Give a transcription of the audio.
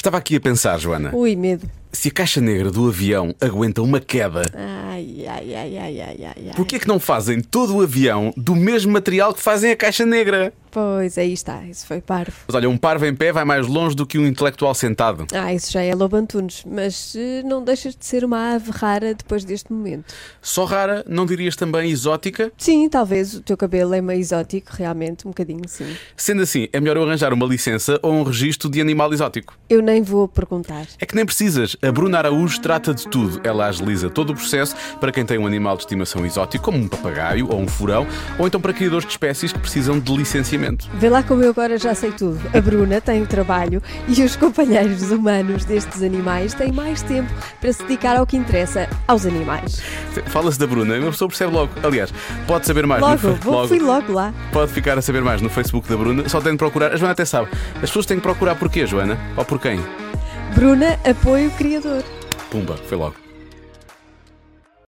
Estava aqui a pensar, Joana, Ui, medo. se a caixa negra do avião aguenta uma queda, Ai, ai, ai, ai, ai, ai, ai. porquê é que não fazem todo o avião do mesmo material que fazem a caixa negra? Pois, aí está, isso foi parvo. Mas olha, um parvo em pé vai mais longe do que um intelectual sentado. Isso já é Lobo Antunes, mas não deixas de ser uma ave rara depois deste momento. Só rara, não dirias também exótica? Sim, talvez o teu cabelo é meio exótico, realmente, um bocadinho, sim. Sendo assim, é melhor eu arranjar uma licença ou um registro de animal exótico. Eu nem vou perguntar. É que nem precisas. A Bruna Araújo trata de tudo. Ela agiliza todo o processo para quem tem um animal de estimação exótico, como um papagaio ou um furão, ou então para criadores de espécies que precisam de licenciamento. Vê lá como eu agora já sei tudo. A Bruna tem o trabalho e os companheiros humanos destes animais têm mais tempo para se dedicar ao que interessa, aos animais. Fala-se da Bruna e uma pessoa percebe logo. Aliás, pode saber mais Fui logo lá. Pode ficar a saber mais no Facebook da Bruna. Só tem de procurar. A Joana até sabe. As pessoas têm de procurar porquê, Joana? Ou por quem? Bruna, apoio criador. Pumba, foi logo.